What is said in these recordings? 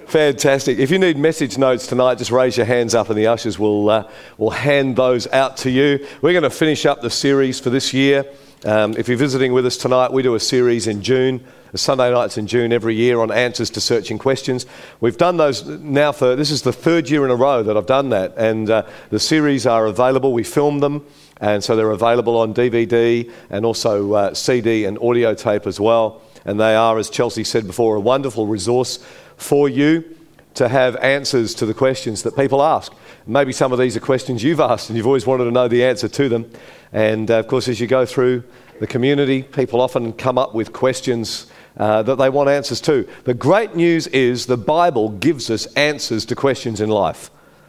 Fantastic. If you need message notes tonight, just raise your hands up and the ushers will hand those out to you. We're going to finish up the series for this year. If you're visiting with us tonight, we do a series in June, Sunday nights in June every year on answers to searching questions. We've done those now this is the third year in a row that I've done that, and the series are available. We filmed them, and so they're available on DVD and also CD and audio tape as well. And they are, as Chelsea said before, a wonderful resource for you to have answers to the questions that people ask. Maybe some of these are questions you've asked and you've always wanted to know the answer to them. And of course, as you go through the community, people often come up with questions that they want answers to. The great news is the Bible gives us answers to questions in life.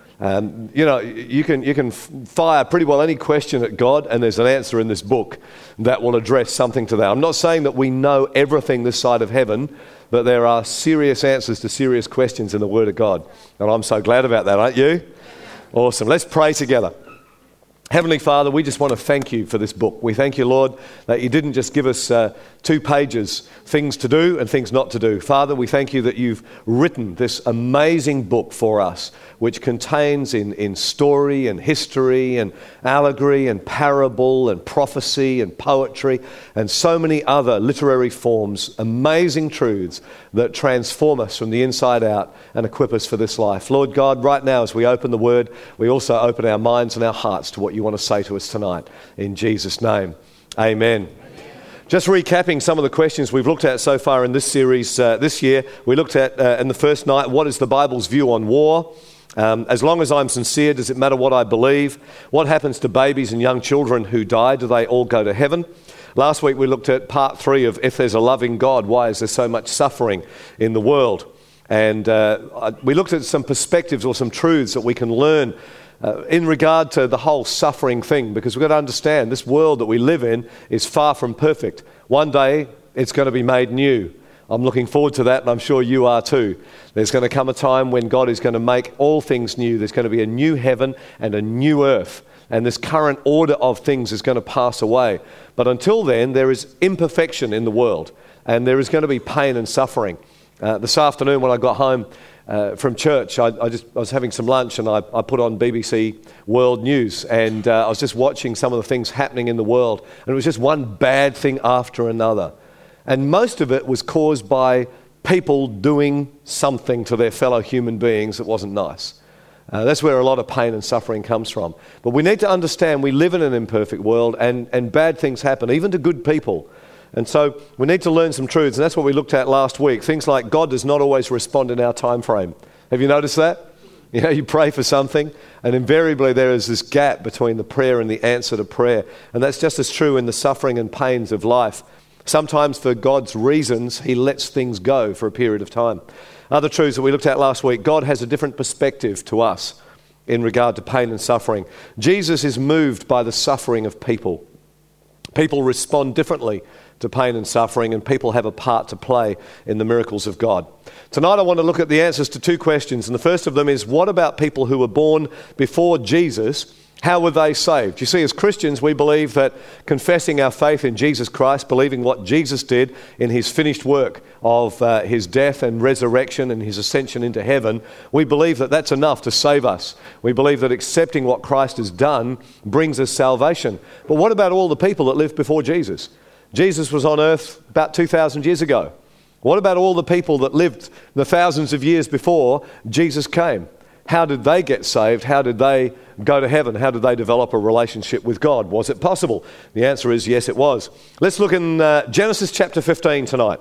You can fire pretty well any question at God, and there's an answer in this book that will address something to that. I'm not saying that we know everything this side of heaven, but there are serious answers to serious questions in the Word of God. And I'm so glad about that, aren't you? Awesome. Let's pray together. Heavenly Father, we just want to thank you for this book. We thank you, Lord, that you didn't just give us 2 pages, things to do and things not to do. Father, we thank you that you've written this amazing book for us, which contains in story and history and allegory and parable and prophecy and poetry and so many other literary forms, amazing truths that transform us from the inside out and equip us for this life. Lord God, right now as we open the Word, we also open our minds and our hearts to what you want to say to us tonight. In Jesus' name, amen. Just recapping some of the questions we've looked at so far in this series this year. We looked at, in the first night, what is the Bible's view on war? As long as I'm sincere, does it matter what I believe? What happens to babies and young children who die? Do they all go to heaven? Last week we looked at part 3 of if there's a loving God, why is there so much suffering in the world? And we looked at some perspectives or some truths that we can learn in regard to the whole suffering thing, because we've got to understand this world that we live in is far from perfect. One day it's going to be made new. I'm looking forward to that, and I'm sure you are too. There's going to come a time when God is going to make all things new. There's going to be a new heaven and a new earth, and this current order of things is going to pass away. But until then, there is imperfection in the world, and there is going to be pain and suffering. This afternoon when I got home from church, I was having some lunch, and I put on BBC World News, and I was just watching some of the things happening in the world, and it was just one bad thing after another. And most of it was caused by people doing something to their fellow human beings that wasn't nice. That's where a lot of pain and suffering comes from. But we need to understand we live in an imperfect world, and bad things happen, even to good people. And so we need to learn some truths, and that's what we looked at last week. Things like God does not always respond in our time frame. Have you noticed that? You know, you pray for something, and invariably there is this gap between the prayer and the answer to prayer. And that's just as true in the suffering and pains of life. Sometimes for God's reasons, he lets things go for a period of time. Other truths that we looked at last week, God has a different perspective to us in regard to pain and suffering. Jesus is moved by the suffering of people. People respond differently to pain and suffering, and people have a part to play in the miracles of God. Tonight I want to look at the answers to 2 questions, and the first of them is, what about people who were born before Jesus? How were they saved? You see, as Christians, we believe that confessing our faith in Jesus Christ, believing what Jesus did in his finished work of his death and resurrection and his ascension into heaven, we believe that that's enough to save us. We believe that accepting what Christ has done brings us salvation. But what about all the people that lived before Jesus? Jesus was on earth about 2,000 years ago. What about all the people that lived the thousands of years before Jesus came? How did they get saved? How did they go to heaven? How did they develop a relationship with God? Was it possible? The answer is yes, it was. Let's look in Genesis chapter 15 tonight.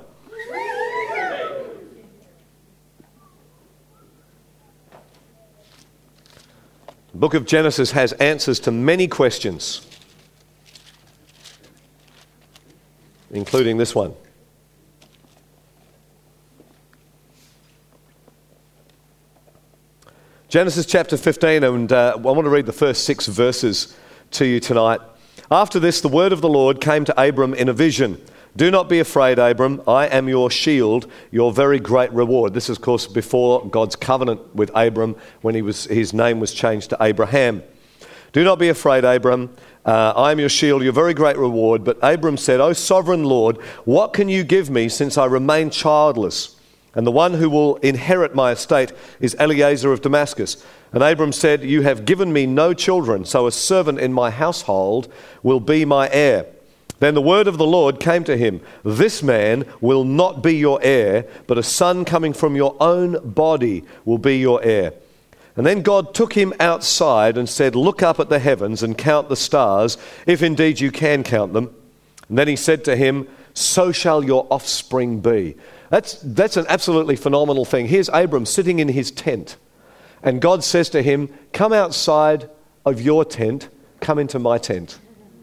The book of Genesis has answers to many questions, including this one. Genesis chapter 15, and I want to read the first 6 verses to you tonight. After this, the word of the Lord came to Abram in a vision. Do not be afraid, Abram. I am your shield, your very great reward. This is, of course, before God's covenant with Abram when his name was changed to Abraham. Do not be afraid, Abram. I am your shield, your very great reward. But Abram said, O sovereign Lord, what can you give me since I remain childless? and the one who will inherit my estate is Eliezer of Damascus. And Abram said, you have given me no children, so a servant in my household will be my heir. Then the word of the Lord came to him, this man will not be your heir, but a son coming from your own body will be your heir. And then God took him outside and said, look up at the heavens and count the stars, if indeed you can count them. And then he said to him, so shall your offspring be. That's an absolutely phenomenal thing. Here's Abram sitting in his tent, and God says to him, come outside of your tent, come into my tent.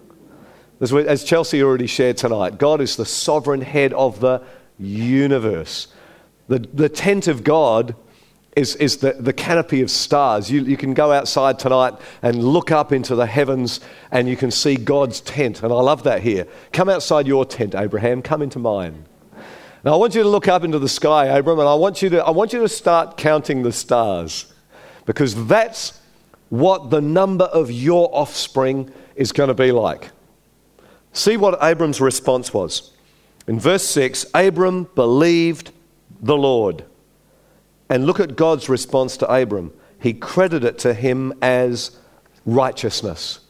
As Chelsea already shared tonight, God is the sovereign head of the universe. The tent of God is the canopy of stars. You can go outside tonight and look up into the heavens and you can see God's tent. And I love that here. Come outside your tent, Abraham. Come into mine. Now I want you to look up into the sky, Abram, and I want you to start counting the stars, because that's what the number of your offspring is going to be like. See what Abram's response was. In verse 6, Abram believed the Lord. And look at God's response to Abram. He credited it to him as righteousness.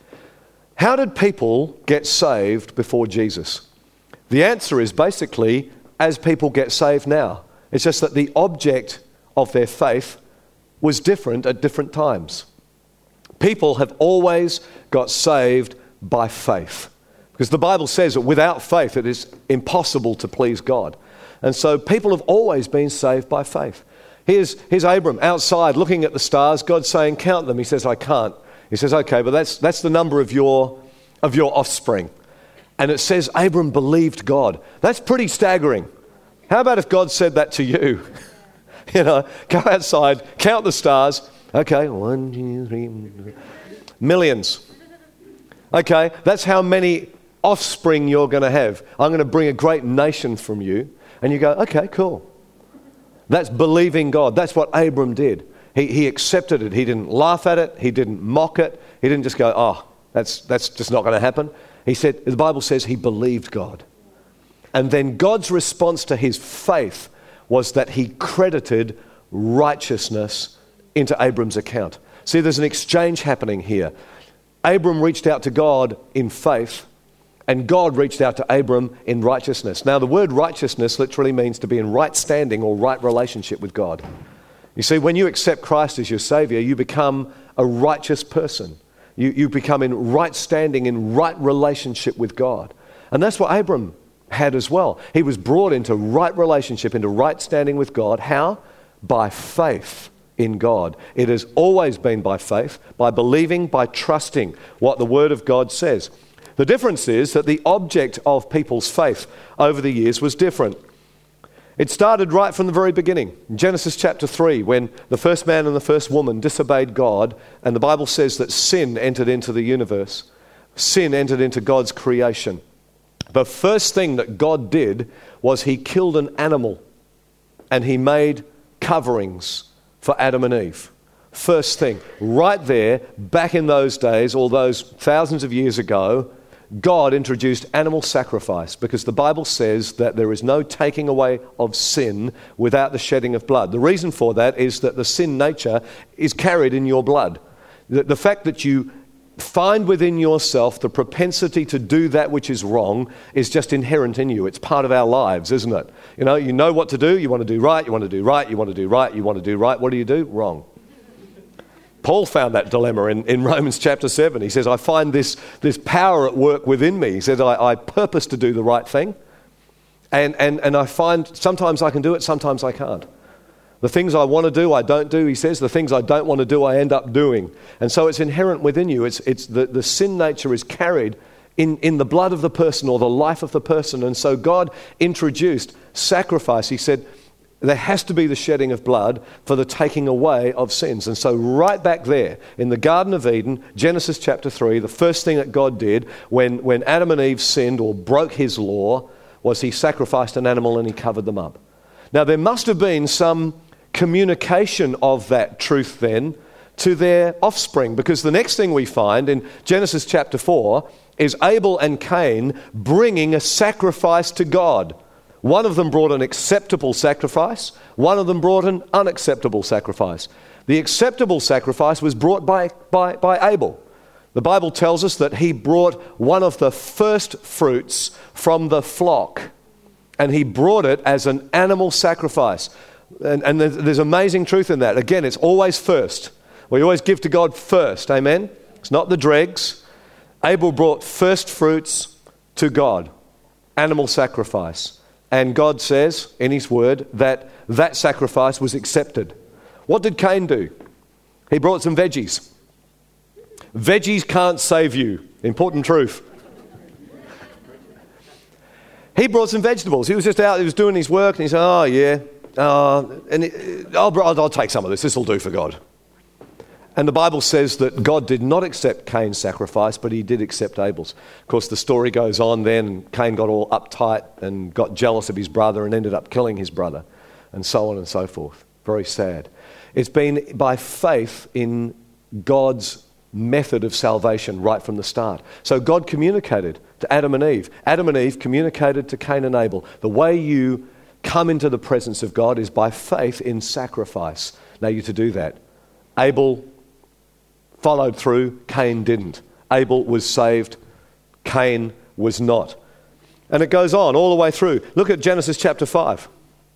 How did people get saved before Jesus? The answer is basically as people get saved now. It's just that the object of their faith was different at different times. People have always got saved by faith, because the Bible says that without faith it is impossible to please God. And so people have always been saved by faith. Here's Abram outside looking at the stars. God's saying, count them. He says, I can't. He says, okay, but that's the number of your offspring. And it says Abram believed God. That's pretty staggering. How about if God said that to you? Go outside, count the stars. Okay, 1, 2, 3, millions. Okay, that's how many offspring you're going to have. I'm going to bring a great nation from you. And you go, okay, cool. That's believing God. That's what Abram did. He accepted it. He didn't laugh at it. He didn't mock it. He didn't just go, oh, that's just not going to happen. He said, the Bible says he believed God. And then God's response to his faith was that he credited righteousness into Abram's account. See, there's an exchange happening here. Abram reached out to God in faith, and God reached out to Abram in righteousness. Now, the word righteousness literally means to be in right standing or right relationship with God. You see, when you accept Christ as your Savior, you become a righteous person. You become in right standing, in right relationship with God. And that's what Abram had as well. He was brought into right relationship, into right standing with God. How? By faith in God. It has always been by faith, by believing, by trusting what the Word of God says. The difference is that the object of people's faith over the years was different. It started right from the very beginning. In Genesis chapter 3, when the first man and the first woman disobeyed God, and the Bible says that sin entered into the universe. Sin entered into God's creation. The first thing that God did was he killed an animal, and he made coverings for Adam and Eve. First thing, right there, back in those days, all those thousands of years ago, God introduced animal sacrifice, because the Bible says that there is no taking away of sin without the shedding of blood. The reason for that is that the sin nature is carried in your blood. The fact that you find within yourself the propensity to do that which is wrong is just inherent in you. It's part of our lives, isn't it? You know what to do. You want to do right. You want to do right. You want to do right. You want to do right. What do? Wrong. Paul found that dilemma in Romans chapter 7. He says, I find this power at work within me. He says, I purpose to do the right thing. And I find sometimes I can do it, sometimes I can't. The things I want to do, I don't do, he says. The things I don't want to do, I end up doing. And so it's inherent within you. It's the sin nature is carried in the blood of the person or the life of the person. And so God introduced sacrifice. He said, there has to be the shedding of blood for the taking away of sins. And so right back there in the Garden of Eden, Genesis chapter 3, the first thing that God did when Adam and Eve sinned or broke his law was he sacrificed an animal and he covered them up. Now there must have been some communication of that truth then to their offspring, because the next thing we find in Genesis chapter 4 is Abel and Cain bringing a sacrifice to God. One of them brought an acceptable sacrifice. One of them brought an unacceptable sacrifice. The acceptable sacrifice was brought by Abel. The Bible tells us that he brought one of the first fruits from the flock, and he brought it as an animal sacrifice. And there's amazing truth in that. Again, it's always first. We always give to God first, amen? It's not the dregs. Abel brought first fruits to God, animal sacrifice. And God says in his word that that sacrifice was accepted. What did Cain do? He brought some veggies. Veggies can't save you. Important truth. He brought some vegetables. He was just out, he was doing his work, and he said, oh yeah, I'll take some of this. This will do for God. And the Bible says that God did not accept Cain's sacrifice, but he did accept Abel's. Of course, the story goes on then, and Cain got all uptight and got jealous of his brother and ended up killing his brother, and so on and so forth. Very sad. It's been by faith in God's method of salvation right from the start. So God communicated to Adam and Eve. Adam and Eve communicated to Cain and Abel. The way you come into the presence of God is by faith in sacrifice. Now you're to do that. Abel followed through, Cain didn't. Abel was saved, Cain was not. And it goes on all the way through. Look at Genesis chapter 5.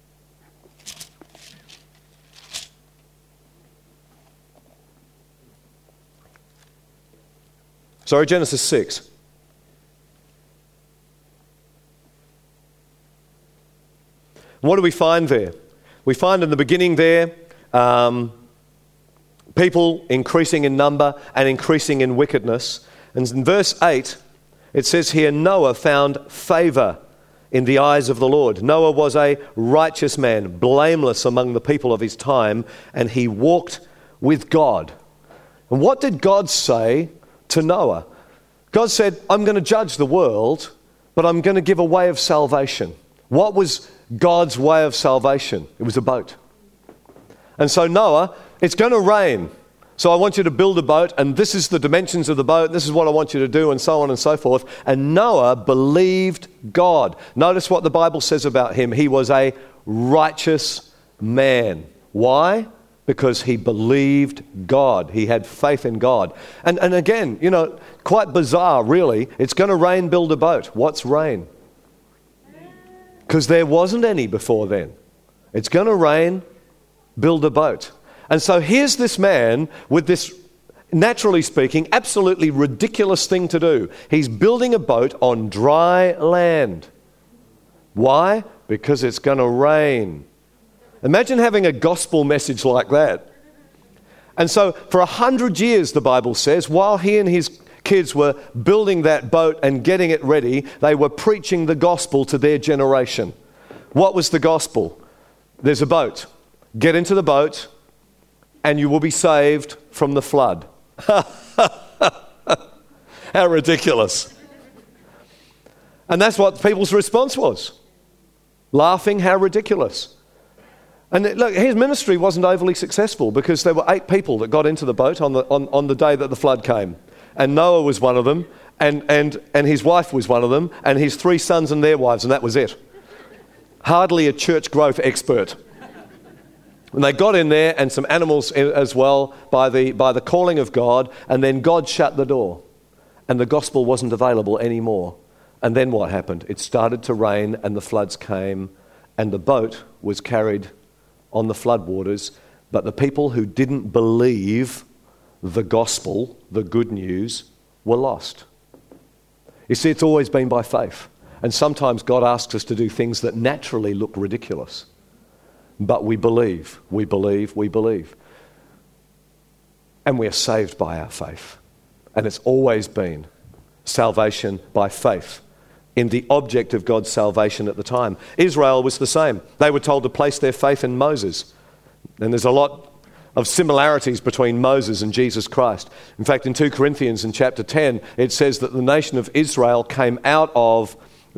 Sorry, Genesis 6. What do we find there? We find in the beginning there people increasing in number and increasing in wickedness. And in verse 8, it says here, Noah found favor in the eyes of the Lord. Noah was a righteous man, blameless among the people of his time, and he walked with God. And what did God say to Noah? God said, I'm going to judge the world, but I'm going to give a way of salvation. What was God's way of salvation? It was a boat. And so Noah, it's going to rain. So I want you to build a boat, and this is the dimensions of the boat, this is what I want you to do, and so on and so forth. And Noah believed God. Notice what the Bible says about him. He was a righteous man. Why? Because he believed God. He had faith in God. And again, you know, quite bizarre, really. It's going to rain, build a boat. What's rain? Because there wasn't any before then. It's going to rain, build a boat. And so here's this man with this, naturally speaking, absolutely ridiculous thing to do. He's building a boat on dry land. Why? Because it's going to rain. Imagine having a gospel message like that. And so for 100 years, the Bible says, while he and his kids were building that boat and getting it ready, they were preaching the gospel to their generation. What was the gospel? There's a boat. Get into the boat and you will be saved from the flood. How ridiculous. And that's what people's response was. Laughing, how ridiculous. And look, his ministry wasn't overly successful because there were 8 people that got into the boat on the day that the flood came. And Noah was one of them, and his wife was one of them, and his 3 sons and their wives, and that was it. Hardly a church growth expert. And they got in there, and some animals as well, by the calling of God, and then God shut the door, and the gospel wasn't available anymore. And then what happened? It started to rain, and the floods came, and the boat was carried on the floodwaters, but the people who didn't believe the gospel, the good news, were lost. You see, it's always been by faith. And sometimes God asks us to do things that naturally look ridiculous. But we believe, we believe, we believe. And we are saved by our faith. And it's always been salvation by faith in the object of God's salvation at the time. Israel was the same. They were told to place their faith in Moses. And there's a lot of similarities between Moses and Jesus Christ. In fact, in 2 Corinthians in chapter 10, it says that the nation of Israel came out of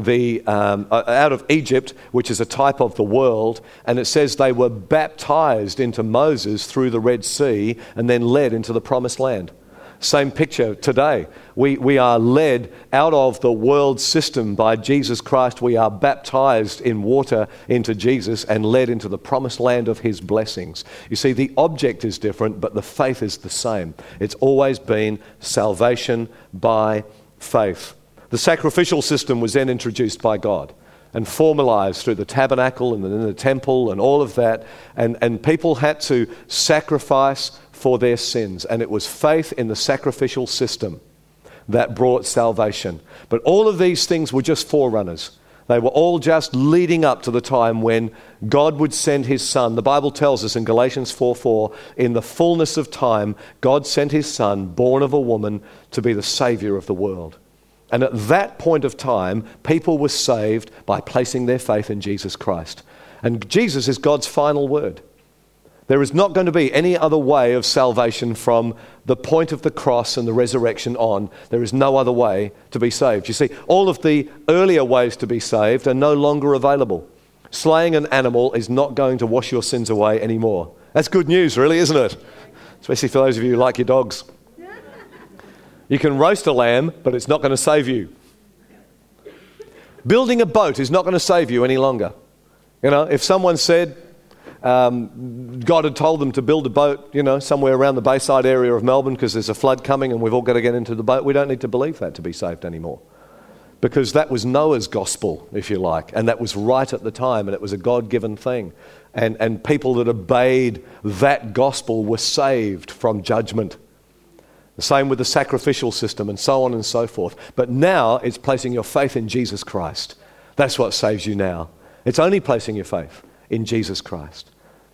Egypt, which is a type of the world, and it says they were baptized into Moses through the Red Sea and then led into the promised land. Same picture today. We are led out of the world system by Jesus Christ. We are baptized in water into Jesus and led into the promised land of his blessings. You see, the object is different, but the faith is the same. It's always been salvation by faith. The sacrificial system was then introduced by God and formalized through the tabernacle and then the temple and all of that. And people had to sacrifice for their sins. And it was faith in the sacrificial system that brought salvation. But all of these things were just forerunners. They were all just leading up to the time when God would send his son. The Bible tells us in Galatians 4:4, in the fullness of time, God sent his son, born of a woman, to be the Savior of the world. And at that point of time, people were saved by placing their faith in Jesus Christ. And Jesus is God's final word. There is not going to be any other way of salvation from the point of the cross and the resurrection on. There is no other way to be saved. You see, all of the earlier ways to be saved are no longer available. Slaying an animal is not going to wash your sins away anymore. That's good news, really, isn't it? Especially for those of you who like your dogs. You can roast a lamb, but it's not going to save you. Building a boat is not going to save you any longer. You know, if someone said God had told them to build a boat, you know, somewhere around the Bayside area of Melbourne because there's a flood coming and we've all got to get into the boat, we don't need to believe that to be saved anymore. Because that was Noah's gospel, if you like, and that was right at the time, and it was a God-given thing. And people that obeyed that gospel were saved from judgment. The same with the sacrificial system and so on and so forth. But now it's placing your faith in Jesus Christ. That's what saves you now. It's only placing your faith in Jesus Christ.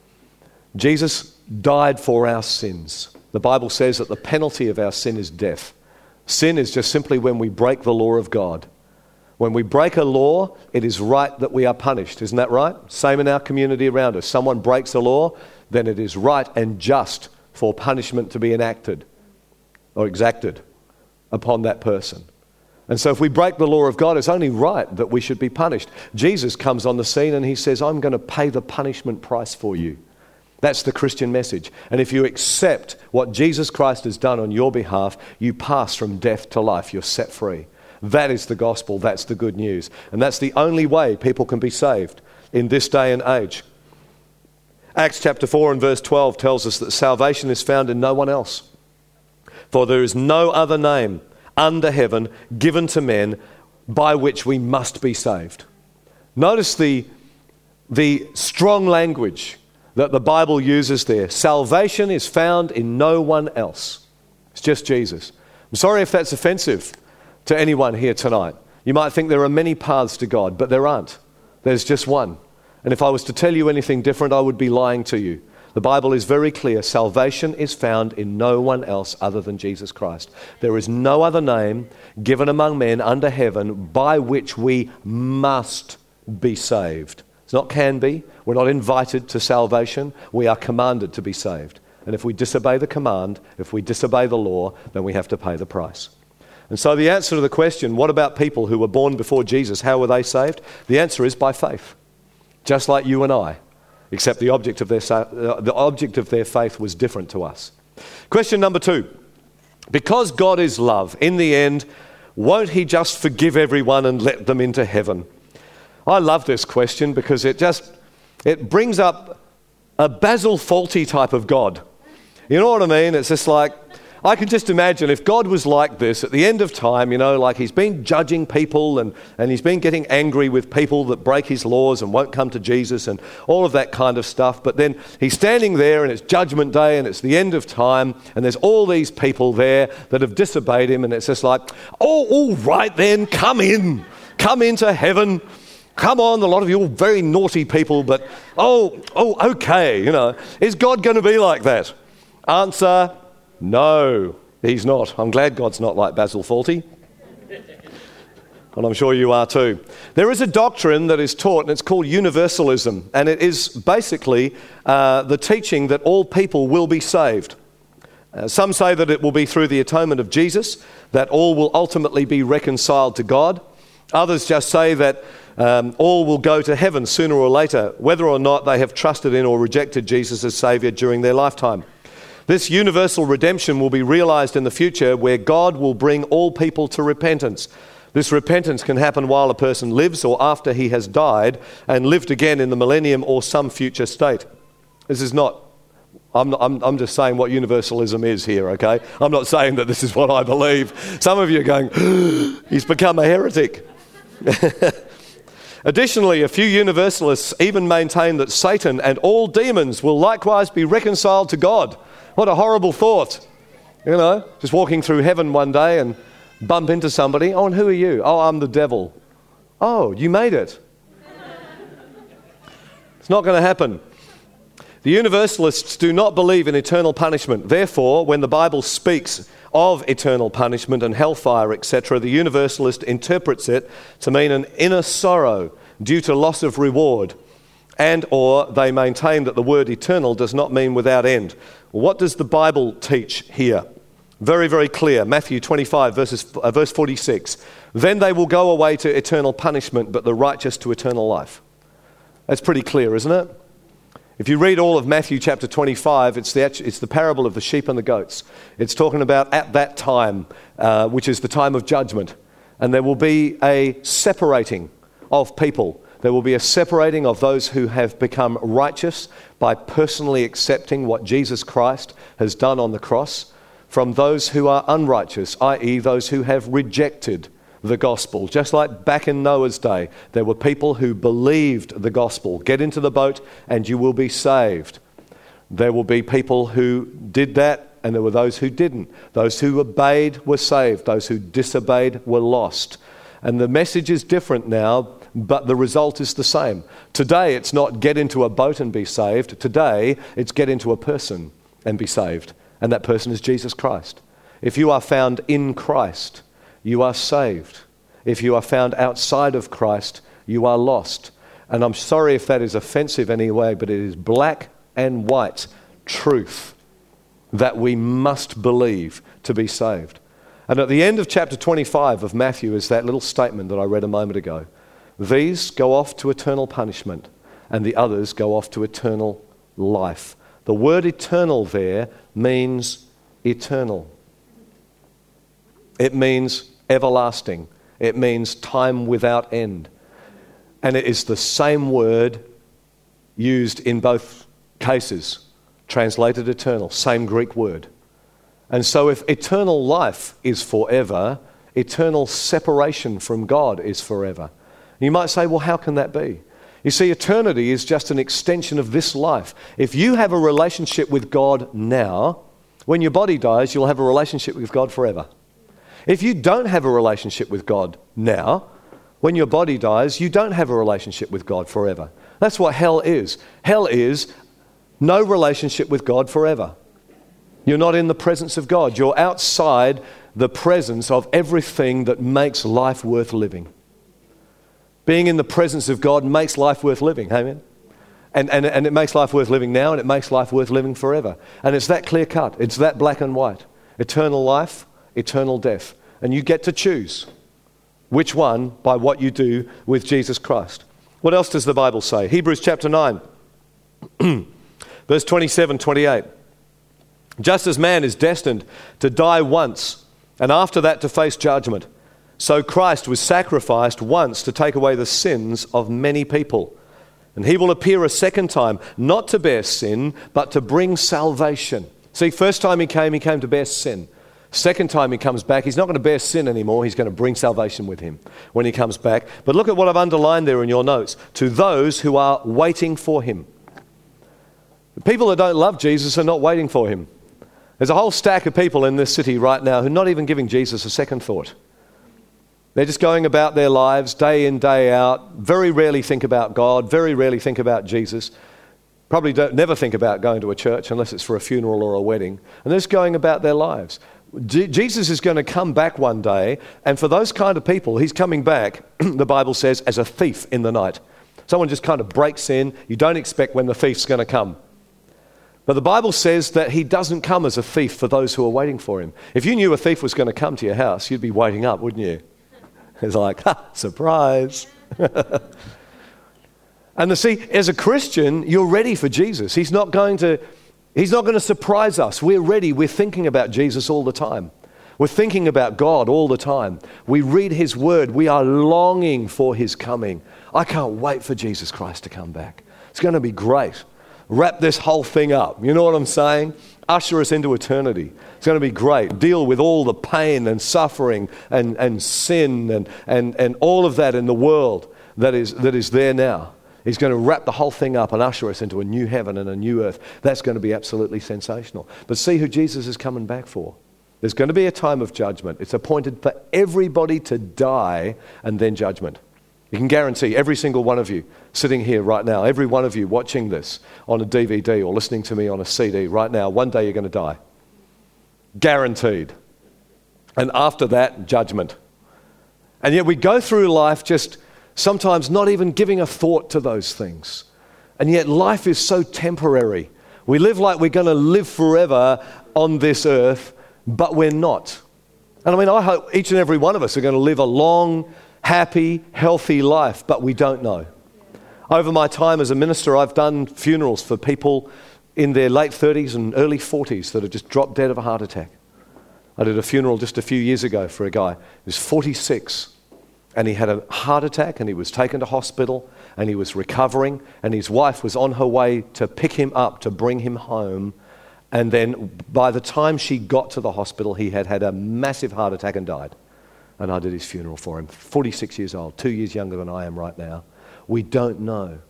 Jesus died for our sins. The Bible says that the penalty of our sin is death. Sin is just simply when we break the law of God. When we break a law, it is right that we are punished. Isn't that right? Same in our community around us. Someone breaks a law, then it is right and just for punishment to be enacted or exacted upon that person. And so if we break the law of God, it's only right that we should be punished. Jesus comes on the scene and he says, I'm going to pay the punishment price for you. That's the Christian message. And if you accept what Jesus Christ has done on your behalf, you pass from death to life. You're set free. That is the gospel. That's the good news. And that's the only way people can be saved in this day and age. Acts chapter 4 and verse 12 tells us that salvation is found in no one else. For there is no other name under heaven given to men by which we must be saved. Notice the strong language that the Bible uses there. Salvation is found in no one else. It's just Jesus. I'm sorry if that's offensive to anyone here tonight. You might think there are many paths to God, but there aren't. There's just one. And if I was to tell you anything different, I would be lying to you. The Bible is very clear. Salvation is found in no one else other than Jesus Christ. There is no other name given among men under heaven by which we must be saved. It's not can be. We're not invited to salvation. We are commanded to be saved. And if we disobey the command, if we disobey the law, then we have to pay the price. And so the answer to the question, what about people who were born before Jesus? How were they saved? The answer is by faith. Just like you and I. Except the object of their faith was different to us. Question number 2. Because God is love, in the end, won't he just forgive everyone and let them into heaven? I love this question because it brings up a Basil Fawlty type of God. You know what I mean? It's just like, I can just imagine if God was like this at the end of time, you know, like he's been judging people and he's been getting angry with people that break his laws and won't come to Jesus and all of that kind of stuff. But then he's standing there and it's judgment day and it's the end of time and there's all these people there that have disobeyed him and it's just like, oh, all right then, come into heaven. Come on, a lot of you are very naughty people, but okay, you know. Is God going to be like that? Answer, no, he's not. I'm glad God's not like Basil Fawlty. And I'm sure you are too. There is a doctrine that is taught, and it's called universalism. And it is basically the teaching that all people will be saved. Some say that it will be through the atonement of Jesus, that all will ultimately be reconciled to God. Others just say that all will go to heaven sooner or later, whether or not they have trusted in or rejected Jesus as Saviour during their lifetime. This universal redemption will be realized in the future, where God will bring all people to repentance. This repentance can happen while a person lives or after he has died and lived again in the millennium or some future state. This is not, I'm just saying what universalism is here, okay? I'm not saying that this is what I believe. Some of you are going, he's become a heretic. Additionally, a few universalists even maintain that Satan and all demons will likewise be reconciled to God. What a horrible thought. You know, just walking through heaven one day and bump into somebody. Oh, and who are you? Oh, I'm the devil. Oh, you made it. It's not going to happen. The universalists do not believe in eternal punishment. Therefore, when the Bible speaks of eternal punishment and hellfire, etc., the universalist interprets it to mean an inner sorrow due to loss of reward, and or they maintain that the word eternal does not mean without end. What does the Bible teach here? Very, very clear. Matthew 25, verse 46. Then they will go away to eternal punishment, but the righteous to eternal life. That's pretty clear, isn't it? If you read all of Matthew chapter 25, it's the parable of the sheep and the goats. It's talking about at that time, which is the time of judgment. And there will be a separating of people. There will be a separating of those who have become righteous by personally accepting what Jesus Christ has done on the cross, from those who are unrighteous, i.e. those who have rejected the gospel. Just like back in Noah's day, there were people who believed the gospel. Get into the boat and you will be saved. There will be people who did that, and there were those who didn't. Those who obeyed were saved. Those who disobeyed were lost. And the message is different now, but the result is the same. Today, it's not get into a boat and be saved. Today, it's get into a person and be saved. And that person is Jesus Christ. If you are found in Christ, you are saved. If you are found outside of Christ, you are lost. And I'm sorry if that is offensive anyway, but it is black and white truth that we must believe to be saved. And at the end of chapter 25 of Matthew is that little statement that I read a moment ago. These go off to eternal punishment, and the others go off to eternal life. The word eternal there means eternal. It means everlasting. It means time without end. And it is the same word used in both cases, translated eternal, same Greek word. And so if eternal life is forever, eternal separation from God is forever. You might say, well, how can that be? You see, eternity is just an extension of this life. If you have a relationship with God now, when your body dies, you'll have a relationship with God forever. If you don't have a relationship with God now, when your body dies, you don't have a relationship with God forever. That's what hell is. Hell is no relationship with God forever. You're not in the presence of God. You're outside the presence of everything that makes life worth living. Being in the presence of God makes life worth living, amen? And it makes life worth living now, and it makes life worth living forever. And it's that clear cut. It's that black and white. Eternal life, eternal death. And you get to choose which one by what you do with Jesus Christ. What else does the Bible say? Hebrews chapter 9, verse 27, 28. Just as man is destined to die once, and after that to face judgment, so Christ was sacrificed once to take away the sins of many people. And he will appear a second time, not to bear sin, but to bring salvation. See, first time he came to bear sin. Second time he comes back, he's not going to bear sin anymore. He's going to bring salvation with him when he comes back. But look at what I've underlined there in your notes. To those who are waiting for him. The people that don't love Jesus are not waiting for him. There's a whole stack of people in this city right now who are not even giving Jesus a second thought. They're just going about their lives day in, day out, very rarely think about God, very rarely think about Jesus, probably never think about going to a church unless it's for a funeral or a wedding, and they're just going about their lives. Jesus is going to come back one day, and for those kind of people, he's coming back, the Bible says, as a thief in the night. Someone just kind of breaks in. You don't expect when the thief's going to come. But the Bible says that he doesn't come as a thief for those who are waiting for him. If you knew a thief was going to come to your house, you'd be waiting up, wouldn't you? It's like, surprise. And see, as a Christian, you're ready for Jesus. He's not going to He's not going to surprise us. We're ready. We're thinking about Jesus all the time. We're thinking about God all the time. We read his word. We are longing for his coming. I can't wait for Jesus Christ to come back. It's going to be great. Wrap this whole thing up. You know what I'm saying? Usher us into eternity. It's going to be great. Deal with all the pain and suffering and sin and all of that in the world that is there now. He's going to wrap the whole thing up and usher us into a new heaven and a new earth. That's going to be absolutely sensational. But see who Jesus is coming back for. There's going to be a time of judgment. It's appointed for everybody to die and then judgment. You can guarantee every single one of you sitting here right now, every one of you watching this on a DVD or listening to me on a CD right now, one day you're going to die. Guaranteed. And after that, judgment. And yet we go through life just sometimes not even giving a thought to those things. And yet life is so temporary. We live like we're going to live forever on this earth, but we're not. And I mean, I hope each and every one of us are going to live a long, happy, healthy life, but we don't know. Over my time as a minister, I've done funerals for people in their late 30s and early 40s that have just dropped dead of a heart attack. I did a funeral just a few years ago for a guy who was 46, and he had a heart attack, and he was taken to hospital, and he was recovering, and his wife was on her way to pick him up to bring him home. And then by the time she got to the hospital, he had had a massive heart attack and died. And I did his funeral for him. 46 years old, 2 years younger than I am right now. We don't know.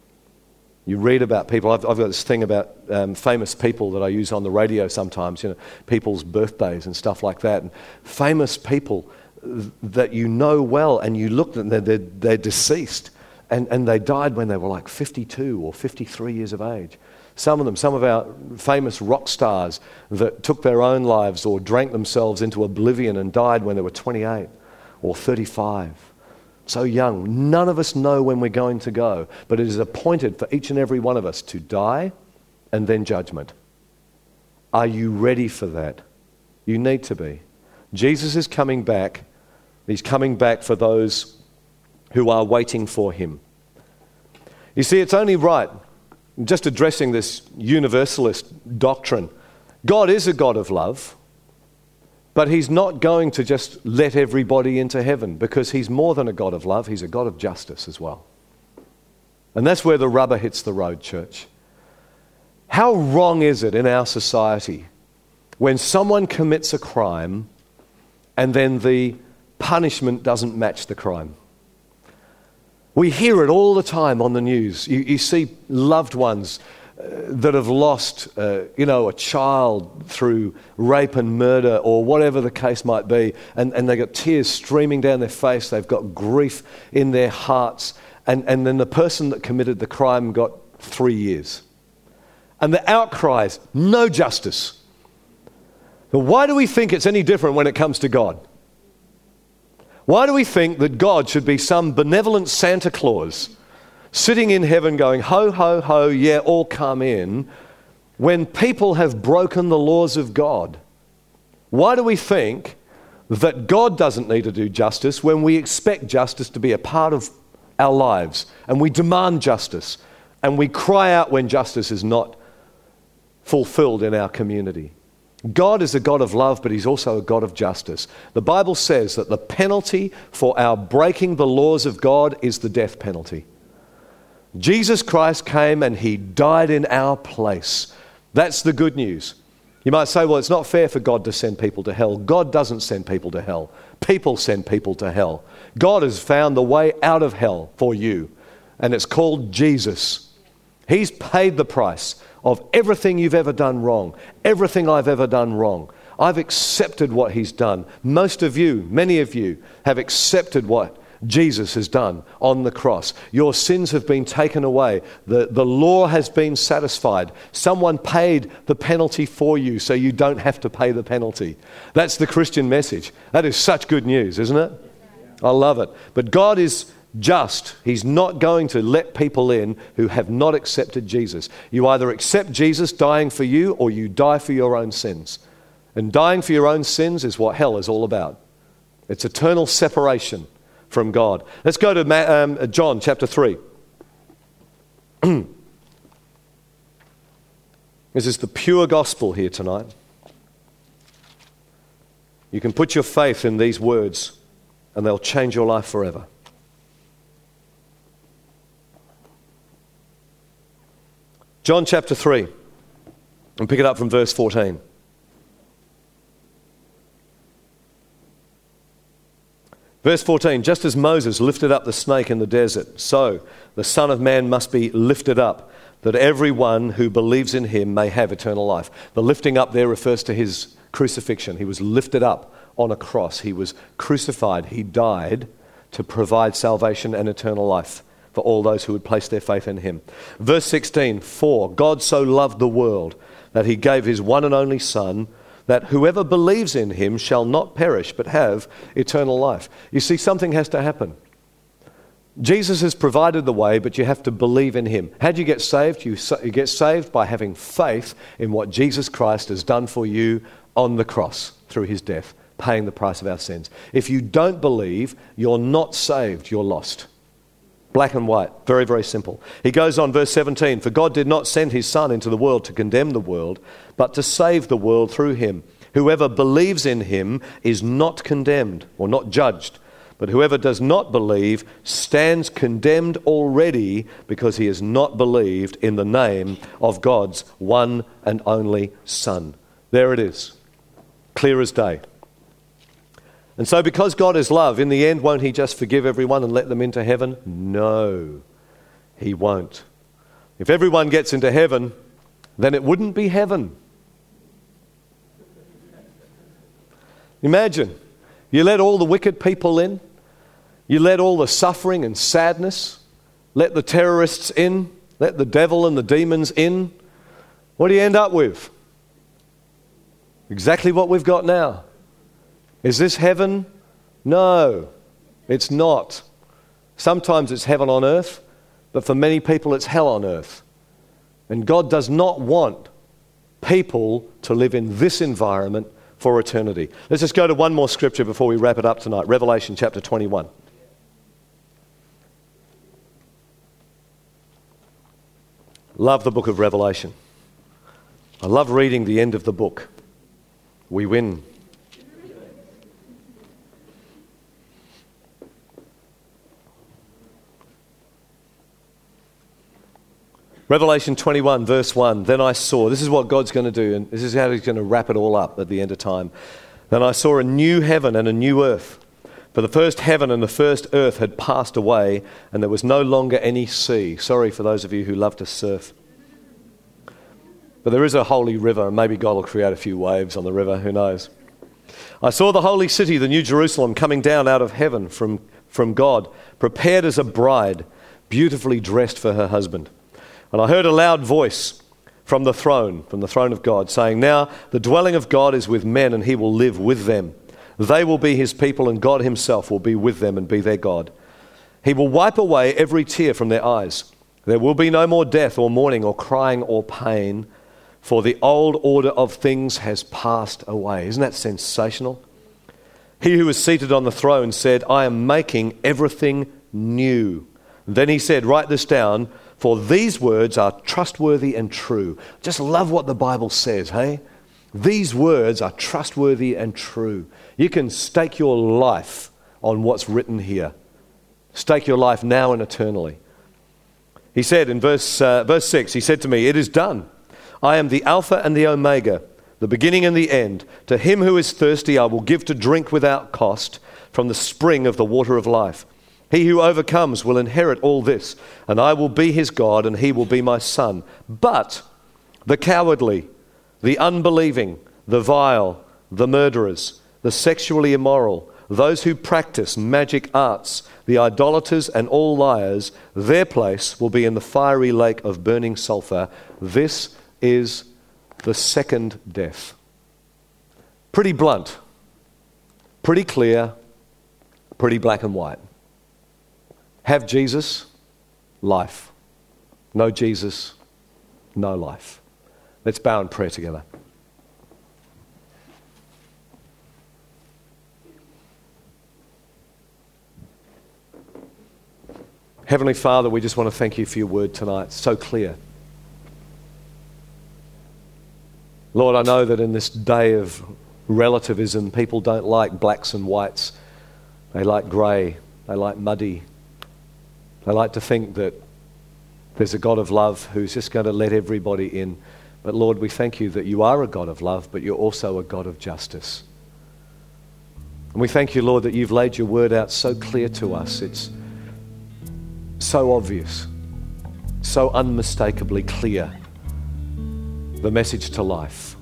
You read about people. I've got this thing about famous people that I use on the radio sometimes, people's birthdays and stuff like that. And famous people that you know well, and you look at them, they're deceased. And they died when they were like 52 or 53 years of age. Some of our famous rock stars that took their own lives or drank themselves into oblivion and died when they were 28 or 35. So young. None of us know when we're going to go, but it is appointed for each and every one of us to die and then judgment. Are you ready for that? You need to be. Jesus is coming back. He's coming back for those who are waiting for him. You see, it's only right. Just addressing this universalist doctrine. God is a God of love, but he's not going to just let everybody into heaven, because he's more than a God of love. He's a God of justice as well. And that's where the rubber hits the road, church. How wrong is it in our society when someone commits a crime and then the punishment doesn't match the crime? We hear it all the time on the news. You see loved ones that have lost, a child through rape and murder or whatever the case might be, and they've got tears streaming down their face. They've got grief in their hearts, and then the person that committed the crime got 3 years. And the outcry is, no justice. But why do we think it's any different when it comes to God? Why do we think that God should be some benevolent Santa Claus sitting in heaven going, ho, ho, ho, yeah, all come in, when people have broken the laws of God? Why do we think that God doesn't need to do justice when we expect justice to be a part of our lives, and we demand justice, and we cry out when justice is not fulfilled in our community? God is a God of love, but he's also a God of justice. The Bible says that the penalty for our breaking the laws of God is the death penalty. Jesus Christ came and he died in our place. That's the good news. You might say, well, it's not fair for God to send people to hell. God doesn't send people to hell. People send people to hell. God has found the way out of hell for you, and it's called Jesus. He's paid the price of everything you've ever done wrong, everything I've ever done wrong. I've accepted what he's done. Most of you, many of you, have accepted what Jesus has done on the cross. Your sins have been taken away. The law has been satisfied. Someone paid the penalty for you so you don't have to pay the penalty. That's the Christian message. That is such good news, isn't it? I love it. But God is just. He's not going to let people in who have not accepted Jesus. You either accept Jesus dying for you, or you die for your own sins. And dying for your own sins is what hell is all about. It's eternal separation from God. Let's go to John chapter 3. This is the pure gospel here tonight. You can put your faith in these words and they'll change your life forever. John chapter 3, and pick it up from verse 14. Verse 14, just as Moses lifted up the snake in the desert, so the Son of Man must be lifted up, that everyone who believes in him may have eternal life. The lifting up there refers to his crucifixion. He was lifted up on a cross. He was crucified. He died to provide salvation and eternal life for all those who would place their faith in him. Verse 16, for God so loved the world that he gave his one and only Son, that whoever believes in him shall not perish but have eternal life. You see, something has to happen. Jesus has provided the way, but you have to believe in him. How do you get saved? You get saved by having faith in what Jesus Christ has done for you on the cross through his death, paying the price of our sins. If you don't believe, you're not saved, you're lost. Black and white, very, very simple. He goes on, verse 17, for God did not send his Son into the world to condemn the world, but to save the world through him. Whoever believes in him is not condemned or not judged, but whoever does not believe stands condemned already because he has not believed in the name of God's one and only Son. There it is, clear as day. And so because God is love, in the end, won't he just forgive everyone and let them into heaven? No, he won't. If everyone gets into heaven, then it wouldn't be heaven. Imagine, you let all the wicked people in, you let all the suffering and sadness, let the terrorists in, let the devil and the demons in. What do you end up with? Exactly what we've got now. Is this heaven? No, it's not. Sometimes it's heaven on earth, but for many people it's hell on earth. And God does not want people to live in this environment for eternity. Let's just go to one more scripture before we wrap it up tonight. Revelation chapter 21. Love the book of Revelation. I love reading the end of the book. We win. Revelation 21 verse 1, then I saw, this is what God's going to do, and this is how he's going to wrap it all up at the end of time. Then I saw a new heaven and a new earth. For the first heaven and the first earth had passed away, and there was no longer any sea. Sorry for those of you who love to surf. But there is a holy river, and maybe God will create a few waves on the river, who knows. I saw the holy city, the new Jerusalem, coming down out of heaven from God, prepared as a bride, beautifully dressed for her husband. And I heard a loud voice from the throne of God, saying, now the dwelling of God is with men, and he will live with them. They will be his people, and God himself will be with them and be their God. He will wipe away every tear from their eyes. There will be no more death or mourning or crying or pain, for the old order of things has passed away. Isn't that sensational? He who is seated on the throne said, I am making everything new. Then he said, write this down, for these words are trustworthy and true. Just love what the Bible says, hey? These words are trustworthy and true. You can stake your life on what's written here. Stake your life now and eternally. He said in verse 6, he said to me, it is done. I am the Alpha and the Omega, the beginning and the end. To him who is thirsty I will give to drink without cost from the spring of the water of life. He who overcomes will inherit all this, and I will be his God, and he will be my son. But the cowardly, the unbelieving, the vile, the murderers, the sexually immoral, those who practice magic arts, the idolaters and all liars, their place will be in the fiery lake of burning sulfur. This is the second death. Pretty blunt, pretty clear, pretty black and white. Have Jesus, life. No Jesus, no life. Let's bow in prayer together. Heavenly Father, we just want to thank you for your word tonight. It's so clear. Lord, I know that in this day of relativism, people don't like blacks and whites. They like grey. They like muddy. They like to think that there's a God of love who's just going to let everybody in. But Lord, we thank you that you are a God of love, but you're also a God of justice. And we thank you, Lord, that you've laid your word out so clear to us. It's so obvious, so unmistakably clear, the message to life.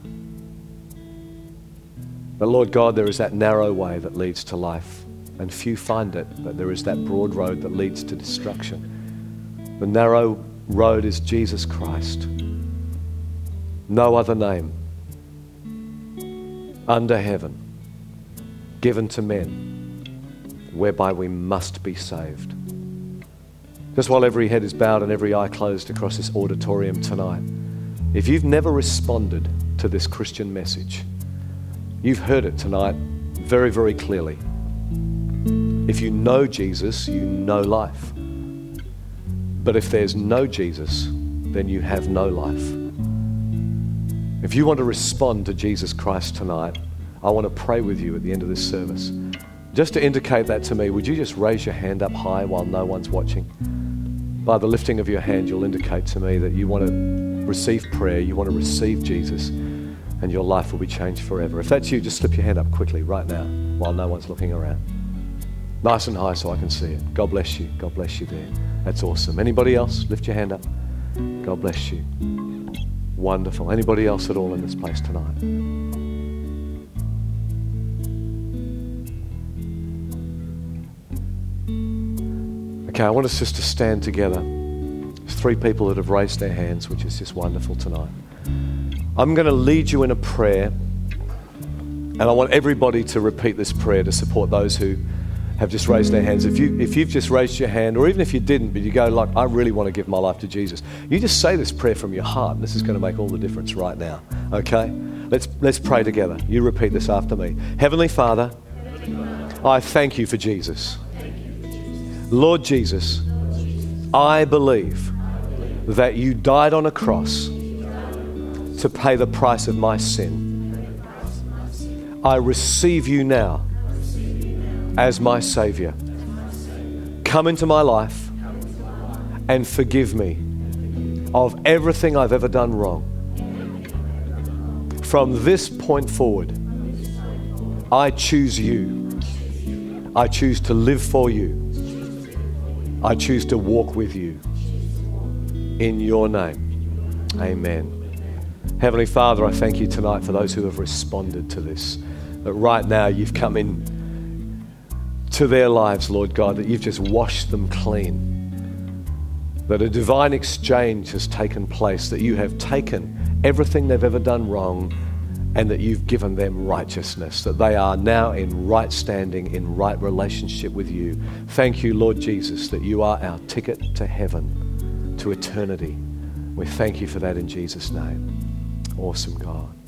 But Lord God, there is that narrow way that leads to life, and few find it, but there is that broad road that leads to destruction. The narrow road is Jesus Christ. No other name under heaven given to men whereby we must be saved. Just while every head is bowed and every eye closed across this auditorium tonight, if you've never responded to this Christian message, you've heard it tonight very, very clearly. If you know Jesus, you know life. But if there's no Jesus, then you have no life. If you want to respond to Jesus Christ tonight, I want to pray with you at the end of this service. Just to indicate that to me, would you just raise your hand up high while no one's watching? By the lifting of your hand, you'll indicate to me that you want to receive prayer, you want to receive Jesus, and your life will be changed forever. If that's you, just slip your hand up quickly right now while no one's looking around. Nice and high so I can see it. God bless you. God bless you there. That's awesome. Anybody else? Lift your hand up. God bless you. Wonderful. Anybody else at all in this place tonight? Okay, I want us just to stand together. There's 3 people that have raised their hands, which is just wonderful tonight. I'm going to lead you in a prayer, and I want everybody to repeat this prayer to support those who have just raised their hands. If you've just raised your hand, or even if you didn't, but you go like, I really want to give my life to Jesus, you just say this prayer from your heart, and this is going to make all the difference right now. Okay? Let's pray together. You repeat this after me. Heavenly Father, I thank you for Jesus. Lord Jesus, I believe that you died on a cross to pay the price of my sin. I receive you now as my Savior. Come into my life and forgive me of everything I've ever done wrong. From this point forward, I choose you. I choose to live for you. I choose to walk with you. In your name, amen. Heavenly Father, I thank you tonight for those who have responded to this. That right now you've come in to their lives, Lord God, that you've just washed them clean. That a divine exchange has taken place, that you have taken everything they've ever done wrong and that you've given them righteousness, that they are now in right standing, in right relationship with you. Thank you, Lord Jesus, that you are our ticket to heaven, to eternity. We thank you for that in Jesus' name. Awesome, God.